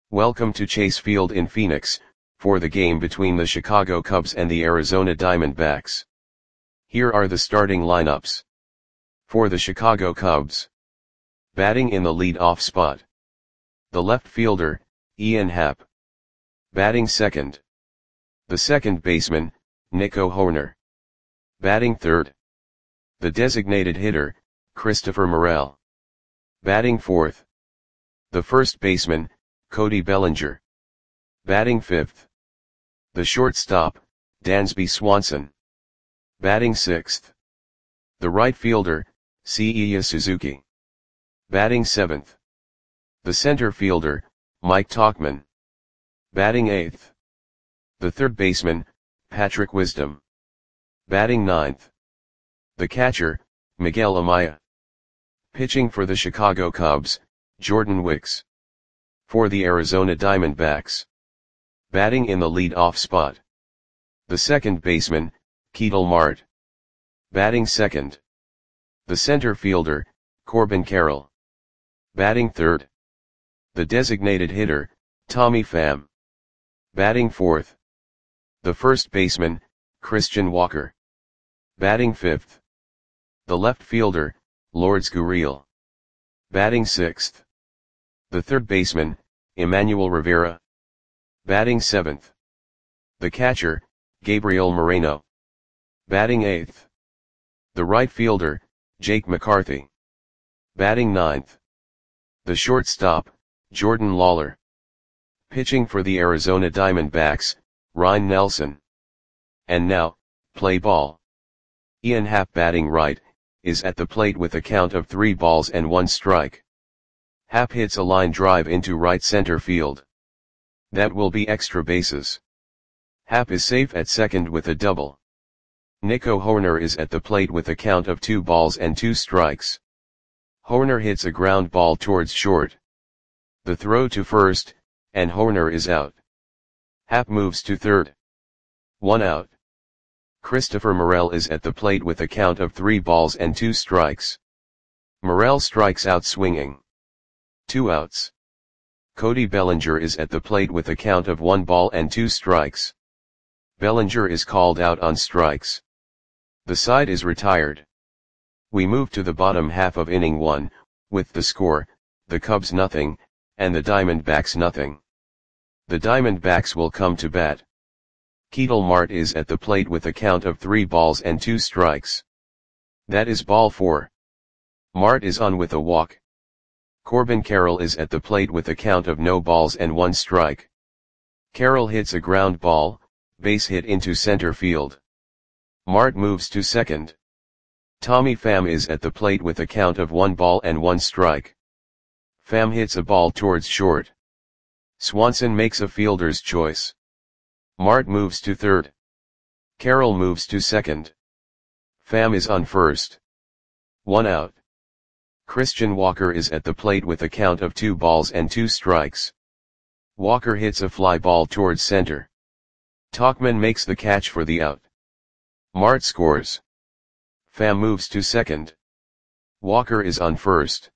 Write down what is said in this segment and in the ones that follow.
Welcome to Chase Field in Phoenix, for the game between the Chicago Cubs and the Arizona Diamondbacks. Here are the starting lineups. For the Chicago Cubs. Batting in the lead-off spot. The left fielder, Ian Happ. Batting second. The second baseman, Nico Hoerner. Batting third. The designated hitter, Christopher Morel. Batting fourth. The first baseman, Cody Bellinger. Batting fifth. The shortstop, Dansby Swanson. Batting sixth. The right fielder, Seiya Suzuki. Batting seventh. The center fielder, Mike Tauchman. Batting eighth. The third baseman, Patrick Wisdom. Batting ninth. The catcher, Miguel Amaya. Pitching for the Chicago Cubs, Jordan Wicks. For the Arizona Diamondbacks. Batting in the lead-off spot. The second baseman, Ketel Marte. Batting second. The center fielder, Corbin Carroll. Batting third. The designated hitter, Tommy Pham. Batting fourth. The first baseman, Christian Walker. Batting fifth. The left fielder, Lourdes Gurriel. Batting sixth. The third baseman, Emmanuel Rivera. Batting seventh. The catcher, Gabriel Moreno. Batting eighth. The right fielder, Jake McCarthy. Batting ninth. The shortstop, Jordan Lawlar. Pitching for the Arizona Diamondbacks, Ryne Nelson. And now, play ball. Ian Happ, batting right, is at the plate with a count of 3 balls and 1 strike. Happ hits a line drive into right center field. That will be extra bases. Happ is safe at second with a double. Nico Hoerner is at the plate with a count of 2 balls and 2 strikes. Hoerner hits a ground ball towards short. The throw to first, and Hoerner is out. Happ moves to third. 1 out. Christopher Morel is at the plate with a count of 3 balls and 2 strikes. Morel strikes out swinging. 2 outs. Cody Bellinger is at the plate with a count of 1 ball and 2 strikes. Bellinger is called out on strikes. The side is retired. We move to the bottom half of inning 1, with the score, the Cubs nothing, and the Diamondbacks nothing. The Diamondbacks will come to bat. Ketel Marte is at the plate with a count of 3 balls and 2 strikes. That is ball 4. Marte is on with a walk. Corbin Carroll is at the plate with a count of no balls and 1 strike. Carroll hits a ground ball, base hit into center field. Marte moves to second. Tommy Pham is at the plate with a count of 1 ball and 1 strike. Pham hits a ball towards short. Swanson makes a fielder's choice. Marte moves to third. Carroll moves to second. Pham is on first. 1 out. Christian Walker is at the plate with a count of 2 balls and 2 strikes. Walker hits a fly ball towards center. Tauchman makes the catch for the out. Marte scores. Pham moves to second. Walker is on first.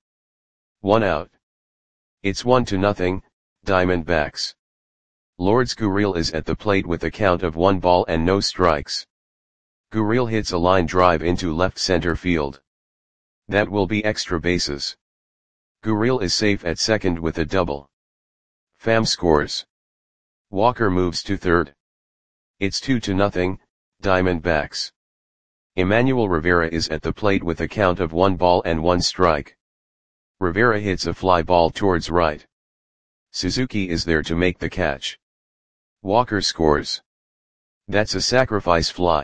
1 out. It's 1-0, Diamondbacks. Lourdes Gurriel is at the plate with a count of 1 ball and no strikes. Gurriel hits a line drive into left center field. That will be extra bases. Gurriel is safe at second with a double. Pham scores. Walker moves to third. It's 2-0, Diamondbacks. Emmanuel Rivera is at the plate with a count of 1 ball and 1 strike. Rivera hits a fly ball towards right. Suzuki is there to make the catch. Walker scores. That's a sacrifice fly.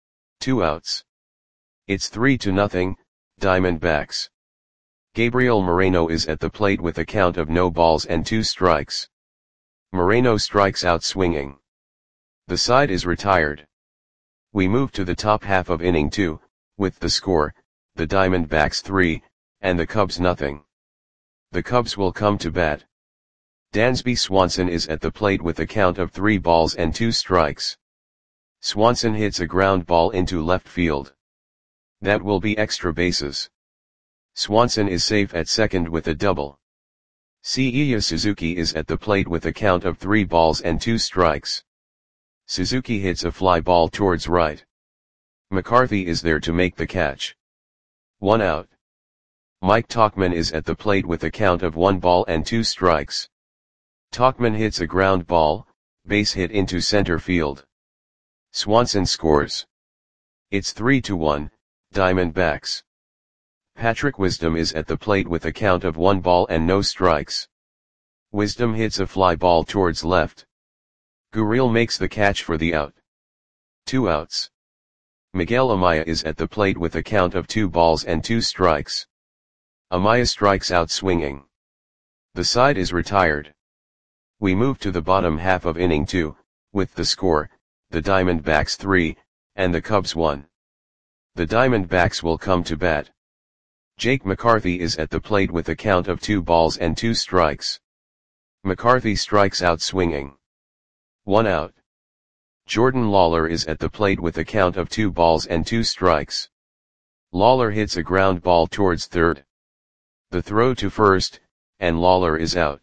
2 outs. It's 3-0, Diamondbacks. Gabriel Moreno is at the plate with a count of no balls and 2 strikes. Moreno strikes out swinging. The side is retired. We move to the top half of inning 2, with the score, the Diamondbacks 3, and the Cubs nothing. The Cubs will come to bat. Dansby Swanson is at the plate with a count of 3 balls and 2 strikes. Swanson hits a ground ball into left field. That will be extra bases. Swanson is safe at second with a double. Seiya Suzuki is at the plate with a count of 3 balls and 2 strikes. Suzuki hits a fly ball towards right. McCarthy is there to make the catch. 1 out. Mike Tauchman is at the plate with a count of 1 ball and 2 strikes. Tauchman hits a ground ball, base hit into center field. Swanson scores. It's 3-1, Diamondbacks. Patrick Wisdom is at the plate with a count of 1 ball and no strikes. Wisdom hits a fly ball towards left. Gurriel makes the catch for the out. 2 outs. Miguel Amaya is at the plate with a count of 2 balls and 2 strikes. Amaya strikes out swinging. The side is retired. We move to the bottom half of inning 2, with the score, the Diamondbacks 3, and the Cubs 1. The Diamondbacks will come to bat. Jake McCarthy is at the plate with a count of 2 balls and 2 strikes. McCarthy strikes out swinging. 1 out. Jordan Lawler is at the plate with a count of 2 balls and 2 strikes. Lawler hits a ground ball towards third. The throw to first, and Lawler is out.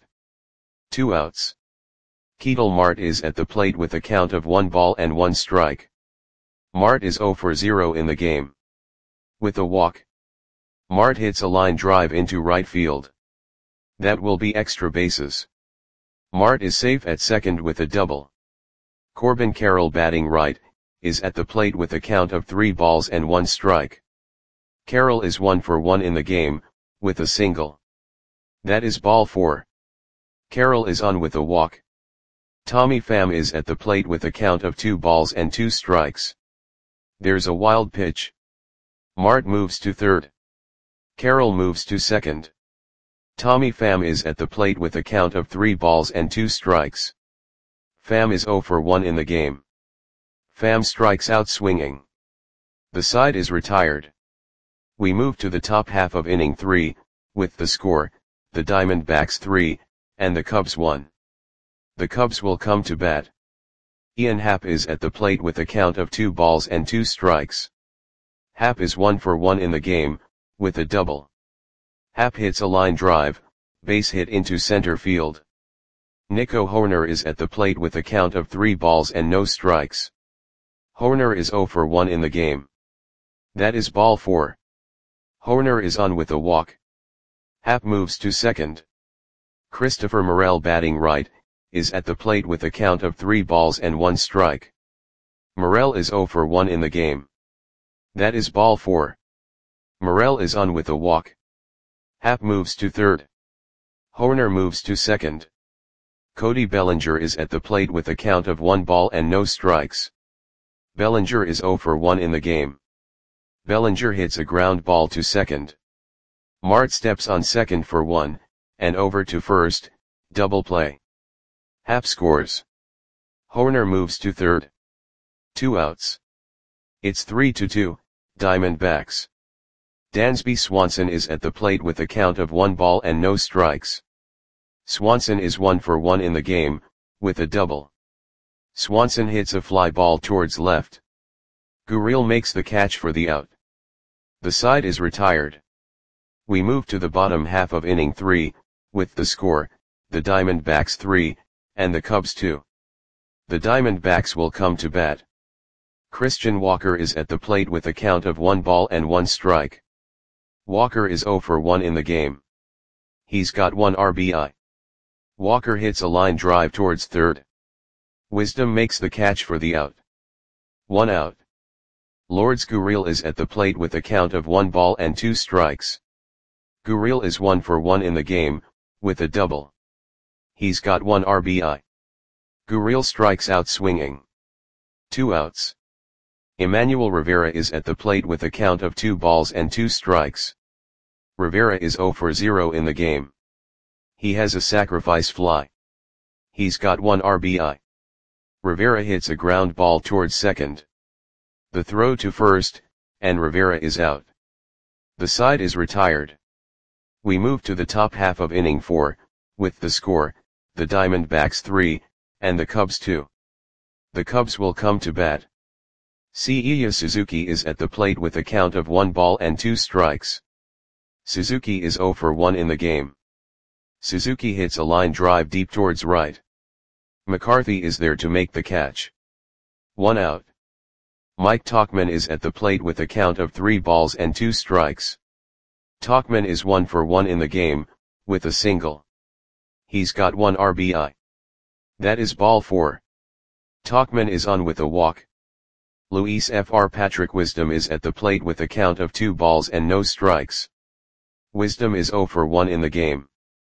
2 outs. Ketel Marte is at the plate with a count of 1 ball and 1 strike. Marte is 0 for 0 in the game. With a walk, Marte hits a line drive into right field. That will be extra bases. Marte is safe at second with a double. Corbin Carroll, batting right, is at the plate with a count of 3 balls and 1 strike. Carroll is 1 for 1 in the game, with a single. That is ball 4. Carroll is on with a walk. Tommy Pham is at the plate with a count of 2 balls and 2 strikes. There's a wild pitch. Marte moves to third. Carroll moves to second. Tommy Pham is at the plate with a count of 3 balls and 2 strikes. Pham is 0 for 1 in the game. Pham strikes out swinging. The side is retired. We move to the top half of inning 3, with the score, the Diamondbacks 3, and the Cubs 1. The Cubs will come to bat. Ian Happ is at the plate with a count of 2 balls and 2 strikes. Happ is 1 for 1 in the game, with a double. Happ hits a line drive, base hit into center field. Nico Hoerner is at the plate with a count of 3 balls and no strikes. Hoerner is 0 for 1 in the game. That is ball 4. Hoerner is on with a walk. Happ moves to second. Christopher Morel, batting right, is at the plate with a count of 3 balls and 1 strike. Morel is 0 for 1 in the game. That is ball 4. Morel is on with a walk. Happ moves to third. Hoerner moves to second. Cody Bellinger is at the plate with a count of 1 ball and no strikes. Bellinger is 0 for 1 in the game. Bellinger hits a ground ball to second. Marte steps on second for 1, and over to first, double play. Happ scores. Hoerner moves to third. 2 outs. It's 3-2, Diamondbacks. Dansby Swanson is at the plate with a count of 1 ball and no strikes. Swanson is 1 for 1 in the game, with a double. Swanson hits a fly ball towards left. Gurriel makes the catch for the out. The side is retired. We move to the bottom half of inning 3, with the score, the Diamondbacks 3, and the Cubs 2. The Diamondbacks will come to bat. Christian Walker is at the plate with a count of 1 ball and 1 strike. Walker is 0 for 1 in the game. He's got 1 RBI. Walker hits a line drive towards third. Wisdom makes the catch for the out. 1 out. Lourdes Gurriel is at the plate with a count of 1 ball and 2 strikes. Gurriel is 1 for 1 in the game, with a double. He's got 1 RBI. Gurriel strikes out swinging. 2 outs. Emmanuel Rivera is at the plate with a count of 2 balls and 2 strikes. Rivera is 0 for 0 in the game. He has a sacrifice fly. He's got 1 RBI. Rivera hits a ground ball towards second. The throw to first, and Rivera is out. The side is retired. We move to the top half of inning 4, with the score, the Diamondbacks 3, and the Cubs 2. The Cubs will come to bat. Seiya Suzuki is at the plate with a count of 1 ball and 2 strikes. Suzuki is 0 for 1 in the game. Suzuki hits a line drive deep towards right. McCarthy is there to make the catch. 1 out. Mike Tauchman is at the plate with a count of 3 balls and 2 strikes. Tauchman is 1 for 1 in the game, with a single. He's got 1 RBI. That is ball 4. Tauchman is on with a walk. Luis Fr. Patrick Wisdom is at the plate with a count of 2 balls and no strikes. Wisdom is 0 for 1 in the game.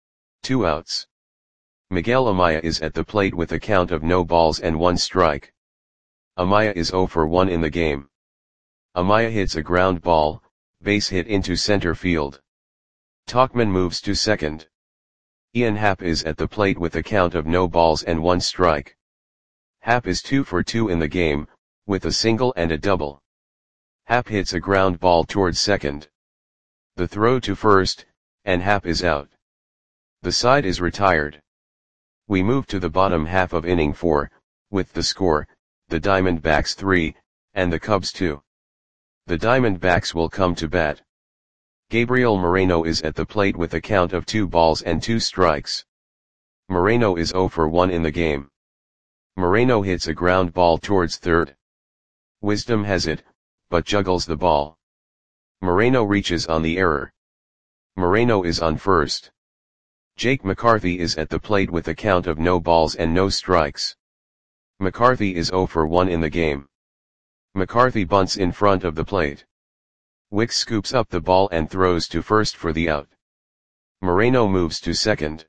2 outs. Miguel Amaya is at the plate with a count of no balls and 1 strike. Amaya is 0 for 1 in the game. Amaya hits a ground ball, base hit into center field. Tauchman moves to second. Ian Happ is at the plate with a count of no balls and 1 strike. Happ is 2 for 2 in the game, with a single and a double. Happ hits a ground ball towards second. The throw to first, and Happ is out. The side is retired. We move to the bottom half of inning 4, with the score, the Diamondbacks 3, and the Cubs 2. The Diamondbacks will come to bat. Gabriel Moreno is at the plate with a count of 2 balls and 2 strikes. Moreno is 0 for 1 in the game. Moreno hits a ground ball towards third. Wisdom has it, but juggles the ball. Moreno reaches on the error. Moreno is on first. Jake McCarthy is at the plate with a count of no balls and no strikes. McCarthy is 0 for 1 in the game. McCarthy bunts in front of the plate. Wicks scoops up the ball and throws to first for the out. Moreno moves to second.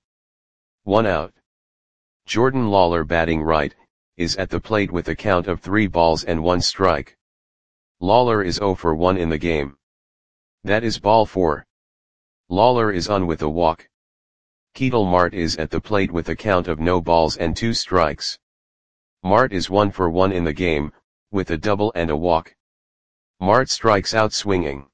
1 out. Jordan Lawler, batting right, is at the plate with a count of 3 balls and 1 strike. Lawler is 0 for 1 in the game. That is ball 4. Lawler is on with a walk. Ketel Marte is at the plate with a count of no balls and 2 strikes. Marte is 1 for 1 in the game, with a double and a walk. Marte strikes out swinging.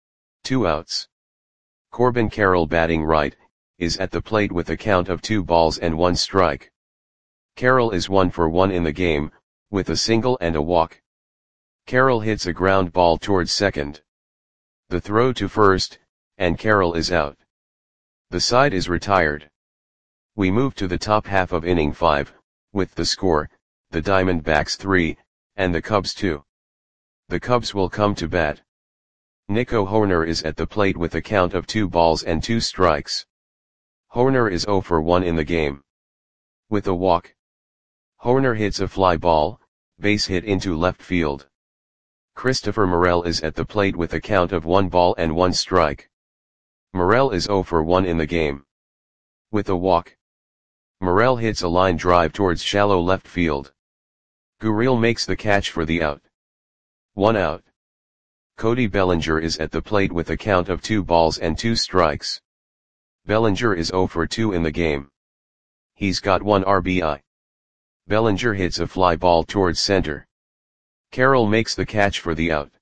2 outs. Corbin Carroll, batting right, is at the plate with a count of 2 balls and 1 strike. Carroll is 1 for 1 in the game, with a single and a walk. Carroll hits a ground ball towards second. The throw to first, and Carroll is out. The side is retired. We move to the top half of inning 5, with the score, the Diamondbacks 3, and the Cubs 2. The Cubs will come to bat. Nico Hoerner is at the plate with a count of 2 balls and 2 strikes. Hoerner is 0 for 1 in the game. With a walk. Hoerner hits a fly ball, base hit into left field. Christopher Morel is at the plate with a count of 1 ball and 1 strike. Morel is 0 for 1 in the game. With a walk. Morel hits a line drive towards shallow left field. Gurriel makes the catch for the out. 1 out. Cody Bellinger is at the plate with a count of 2 balls and 2 strikes. Bellinger is 0 for 2 in the game. He's got 1 RBI. Bellinger hits a fly ball towards center. Carroll makes the catch for the out.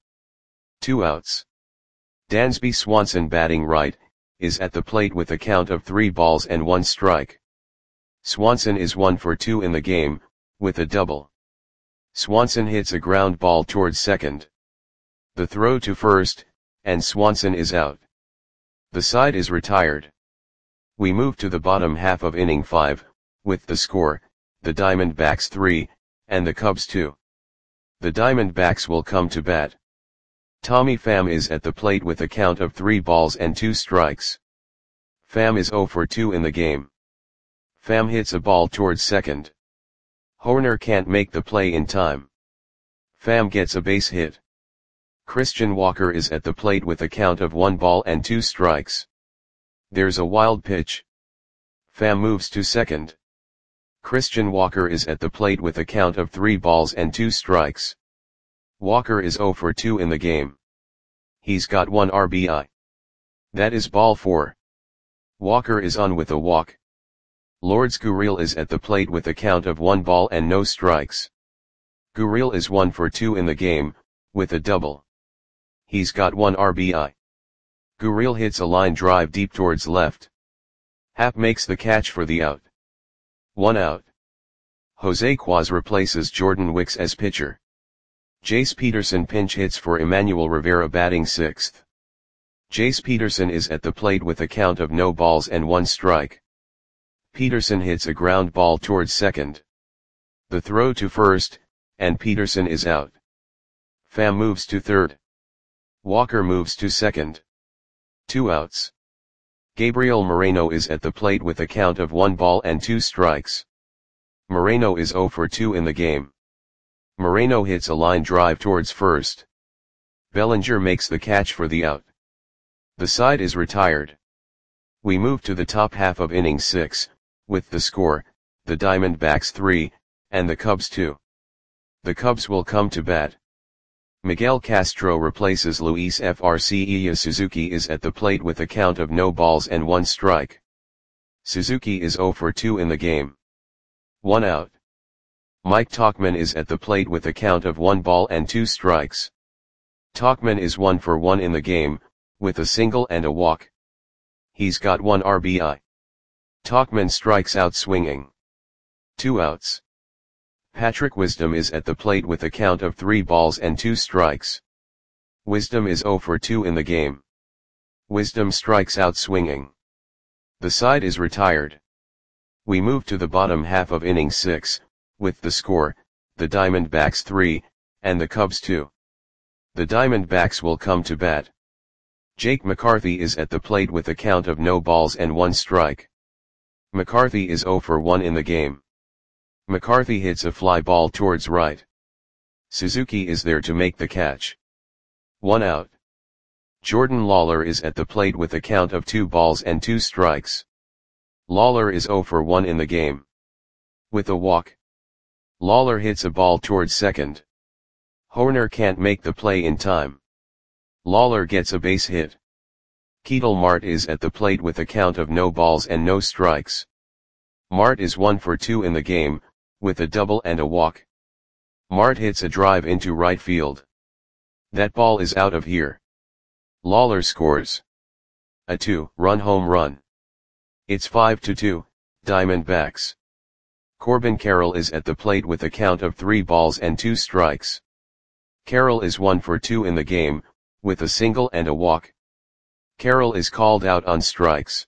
2 outs. Dansby Swanson, batting right, is at the plate with a count of 3 balls and 1 strike. Swanson is 1 for 2 in the game, with a double. Swanson hits a ground ball towards second. The throw to first, and Swanson is out. The side is retired. We move to the bottom half of inning 5, with the score, the Diamondbacks 3, and the Cubs 2. The Diamondbacks will come to bat. Tommy Pham is at the plate with a count of 3 balls and 2 strikes. Pham is 0 for 2 in the game. Pham hits a ball towards second. Hoerner can't make the play in time. Pham gets a base hit. Christian Walker is at the plate with a count of 1 ball and 2 strikes. There's a wild pitch. Pham moves to second. Christian Walker is at the plate with a count of 3 balls and 2 strikes. Walker is 0 for 2 in the game. He's got 1 RBI. That is ball 4. Walker is on with a walk. Lourdes Gurriel is at the plate with a count of 1 ball and no strikes. Gurriel is 1 for 2 in the game, with a double. He's got 1 RBI. Gurriel hits a line drive deep towards left. Happ makes the catch for the out. 1 out. Jose Quaz replaces Jordan Wicks as pitcher. Jace Peterson pinch hits for Emmanuel Rivera, batting 6th. Jace Peterson is at the plate with a count of no balls and 1 strike. Peterson hits a ground ball towards second. The throw to first, and Peterson is out. Pham moves to third. Walker moves to second. 2 outs. Gabriel Moreno is at the plate with a count of 1 ball and 2 strikes. Moreno is 0 for 2 in the game. Moreno hits a line drive towards first. Bellinger makes the catch for the out. The side is retired. We move to the top half of inning 6, with the score, the Diamondbacks 3, and the Cubs 2. The Cubs will come to bat. Miguel Castro replaces Luis Frcia. Suzuki is at the plate with a count of no balls and 1 strike. Suzuki is 0 for 2 in the game. 1 out. Mike Tauchman is at the plate with a count of 1 ball and 2 strikes. Tauchman is 1 for 1 in the game, with a single and a walk. He's got 1 RBI. Tauchman strikes out swinging. 2 outs. Patrick Wisdom is at the plate with a count of 3 balls and 2 strikes. Wisdom is 0 for 2 in the game. Wisdom strikes out swinging. The side is retired. We move to the bottom half of inning 6, with the score, the Diamondbacks 3, and the Cubs 2. The Diamondbacks will come to bat. Jake McCarthy is at the plate with a count of no balls and 1 strike. McCarthy is 0 for 1 in the game. McCarthy hits a fly ball towards right. Suzuki is there to make the catch. 1 out. Jordan Lawler is at the plate with a count of 2 balls and 2 strikes. Lawler is 0 for 1 in the game. With a walk. Lawler hits a ball towards second. Hoerner can't make the play in time. Lawler gets a base hit. Ketel Marte is at the plate with a count of no balls and no strikes. Marte is 1 for 2 in the game, with a double and a walk. Marte hits a drive into right field. That ball is out of here. Lawler scores a 2-run home run. It's 5-2, Diamondbacks. Corbin Carroll is at the plate with a count of 3 balls and 2 strikes. Carroll is 1 for 2 in the game, with a single and a walk. Carroll is called out on strikes.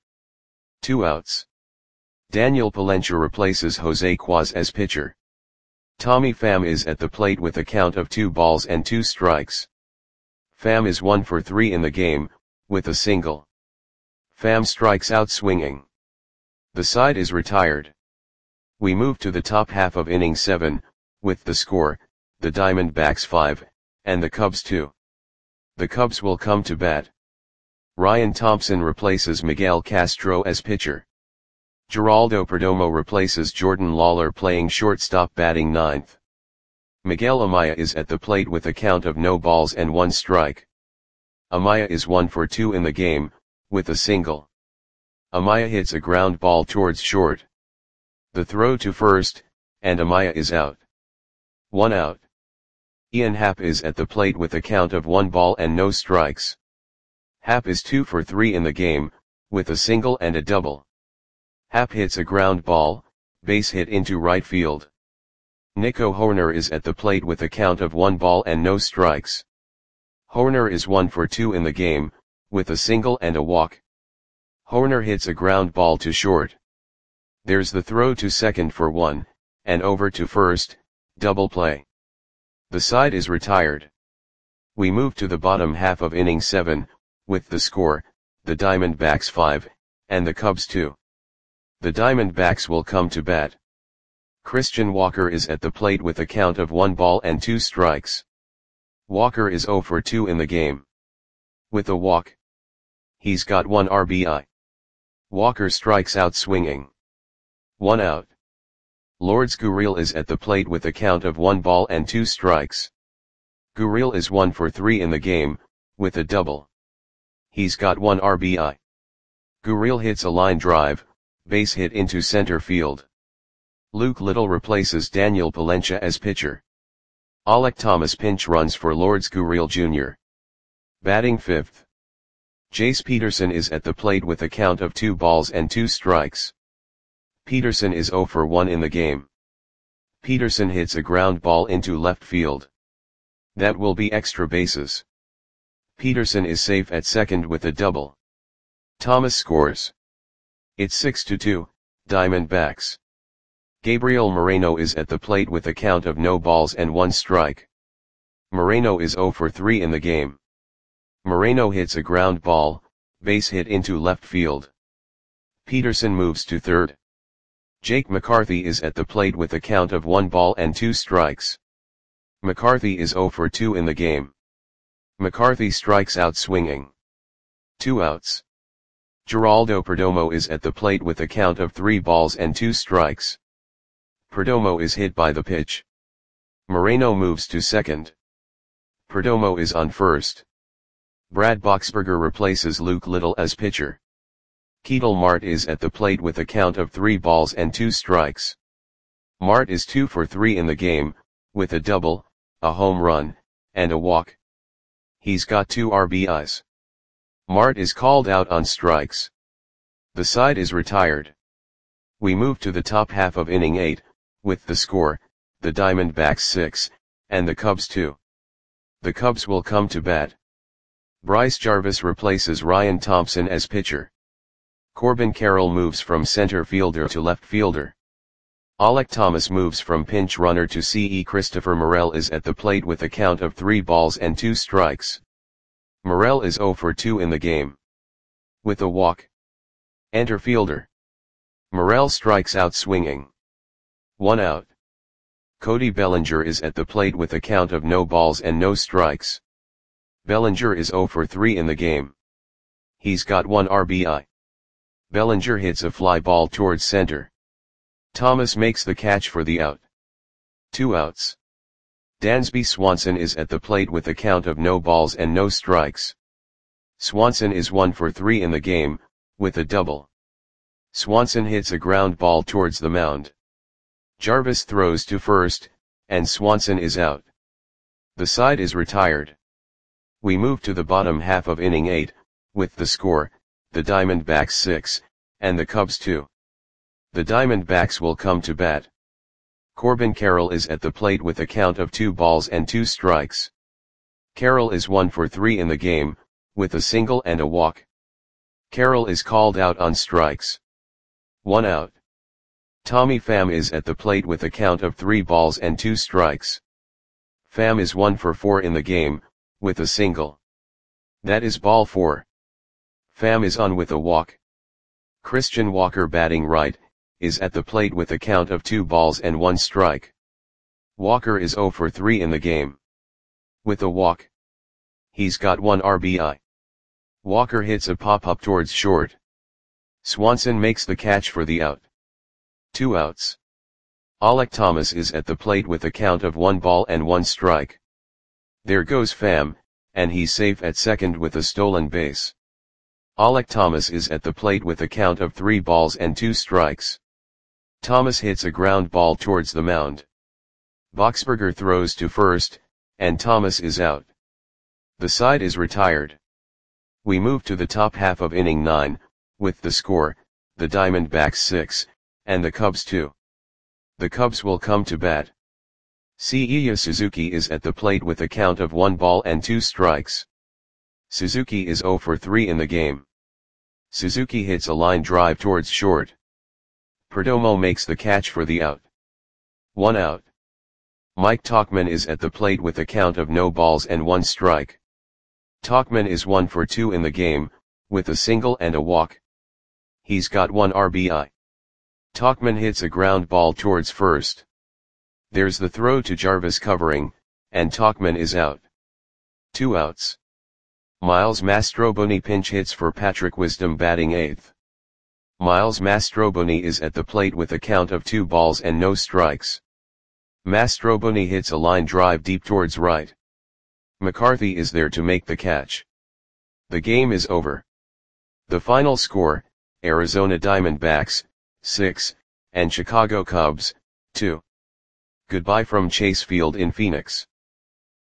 2 outs. Daniel Palencia replaces Jose Quaz as pitcher. Tommy Pham is at the plate with a count of 2 balls and 2 strikes. Pham is 1 for 3 in the game, with a single. Pham strikes out swinging. The side is retired. We move to the top half of inning 7, with the score, the Diamondbacks 5, and the Cubs 2. The Cubs will come to bat. Ryan Thompson replaces Miguel Castro as pitcher. Geraldo Perdomo replaces Jordan Lawler playing shortstop batting 9th. Miguel Amaya is at the plate with a count of no balls and 1 strike. Amaya is 1 for 2 in the game, with a single. Amaya hits a ground ball towards short. The throw to first, and Amaya is out. 1 out. Ian Happ is at the plate with a count of 1 ball and no strikes. Happ is 2 for 3 in the game, with a single and a double. Happ hits a ground ball, base hit into right field. Nico Hoerner is at the plate with a count of 1 ball and no strikes. Hoerner is 1 for 2 in the game, with a single and a walk. Hoerner hits a ground ball to short. There's the throw to second for 1, and over to first, double play. The side is retired. We move to the bottom half of inning 7, with the score, the Diamondbacks 5, and the Cubs 2. The Diamondbacks will come to bat. Christian Walker is at the plate with a count of 1 ball and 2 strikes. Walker is 0 for 2 in the game. With a walk. He's got 1 RBI. Walker strikes out swinging. 1 out. Lourdes Gurriel is at the plate with a count of 1 ball and 2 strikes. Gurriel is 1 for 3 in the game, with a double. He's got 1 RBI. Gurriel hits a line drive, base hit into center field. Luke Little replaces Daniel Palencia as pitcher. Alek Thomas pinch runs for Lourdes Gurriel Jr. Batting 5th. Jace Peterson is at the plate with a count of 2 balls and 2 strikes. Peterson is 0 for 1 in the game. Peterson hits a ground ball into left field. That will be extra bases. Peterson is safe at second with a double. Thomas scores. It's 6-2, Diamondbacks. Gabriel Moreno is at the plate with a count of no balls and 1 strike. Moreno is 0 for 3 in the game. Moreno hits a ground ball, base hit into left field. Peterson moves to third. Jake McCarthy is at the plate with a count of 1 ball and 2 strikes. McCarthy is 0 for 2 in the game. McCarthy strikes out swinging. 2 outs. Geraldo Perdomo is at the plate with a count of 3 balls and 2 strikes. Perdomo is hit by the pitch. Moreno moves to second. Perdomo is on first. Brad Boxberger replaces Luke Little as pitcher. Ketel Marte is at the plate with a count of 3 balls and 2 strikes. Marte is 2 for 3 in the game, with a double, a home run, and a walk. He's got 2 RBIs. Marte is called out on strikes. The side is retired. We move to the top half of inning 8, with the score, the Diamondbacks 6, and the Cubs 2. The Cubs will come to bat. Bryce Jarvis replaces Ryan Thompson as pitcher. Corbin Carroll moves from center fielder to left fielder. Alek Thomas moves from pinch runner to CE. Christopher Morel is at the plate with a count of 3 balls and 2 strikes. Morel is 0 for 2 in the game. With a walk. Enter fielder. Morel strikes out swinging. 1 out. Cody Bellinger is at the plate with a count of no balls and no strikes. Bellinger is 0 for 3 in the game. He's got 1 RBI. Bellinger hits a fly ball towards center. Thomas makes the catch for the out. 2 outs. Dansby Swanson is at the plate with a count of no balls and no strikes. Swanson is 1 for 3 in the game, with a double. Swanson hits a ground ball towards the mound. Jarvis throws to first, and Swanson is out. The side is retired. We move to the bottom half of inning 8, with the score, the Diamondbacks 6, and the Cubs 2. The Diamondbacks will come to bat. Corbin Carroll is at the plate with a count of 2 balls and 2 strikes. Carroll is 1 for 3 in the game, with a single and a walk. Carroll is called out on strikes. 1 out. Tommy Pham is at the plate with a count of 3 balls and 2 strikes. Pham is 1 for 4 in the game, with a single. That is ball 4. Pham is on with a walk. Christian Walker, batting right, is at the plate with a count of 2 balls and 1 strike. Walker is 0 for 3 in the game. With a walk. He's got 1 RBI. Walker hits a pop-up towards short. Swanson makes the catch for the out. 2 outs. Alek Thomas is at the plate with a count of 1 ball and 1 strike. There goes Pham, and he's safe at second with a stolen base. Alek Thomas is at the plate with a count of 3 balls and 2 strikes. Thomas hits a ground ball towards the mound. Boxberger throws to first, and Thomas is out. The side is retired. We move to the top half of inning 9, with the score, the Diamondbacks 6, and the Cubs 2. The Cubs will come to bat. Seiya Suzuki is at the plate with a count of 1 ball and 2 strikes. Suzuki is 0 for 3 in the game. Suzuki hits a line drive towards short. Perdomo makes the catch for the out. 1 out. Mike Tauchman is at the plate with a count of no balls and 1 strike. Tauchman is 1 for 2 in the game, with a single and a walk. He's got 1 RBI. Tauchman hits a ground ball towards first. There's the throw to Jarvis covering, and Tauchman is out. 2 outs. Miles Mastroboni pinch hits for Patrick Wisdom, batting 8th. Miles Mastroboni is at the plate with a count of 2 balls and no strikes. Mastroboni hits a line drive deep towards right. McCarthy is there to make the catch. The game is over. The final score, Arizona Diamondbacks, 6, and Chicago Cubs, 2. Goodbye from Chase Field in Phoenix.